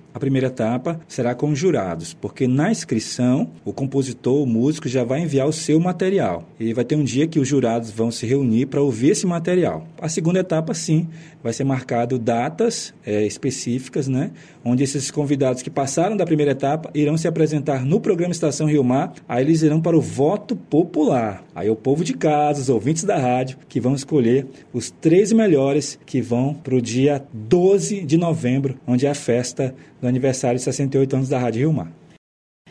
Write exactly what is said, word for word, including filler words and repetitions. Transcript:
A primeira etapa será com jurados, porque na inscrição, o compositor, o músico, já vai enviar o seu material. E vai ter um dia que os jurados vão se reunir para ouvir esse material. A segunda etapa, sim, vai ser marcado datas é, específicas, né? Onde esses convidados que passaram da primeira etapa irão se apresentar no programa Estação Rio Mar, aí eles irão para o voto popular. Aí é o povo de casa, os ouvintes da rádio, que vão escolher os três melhores que vão para o dia doze de novembro, onde é a festa do aniversário de sessenta e oito anos da Rádio Rio Mar.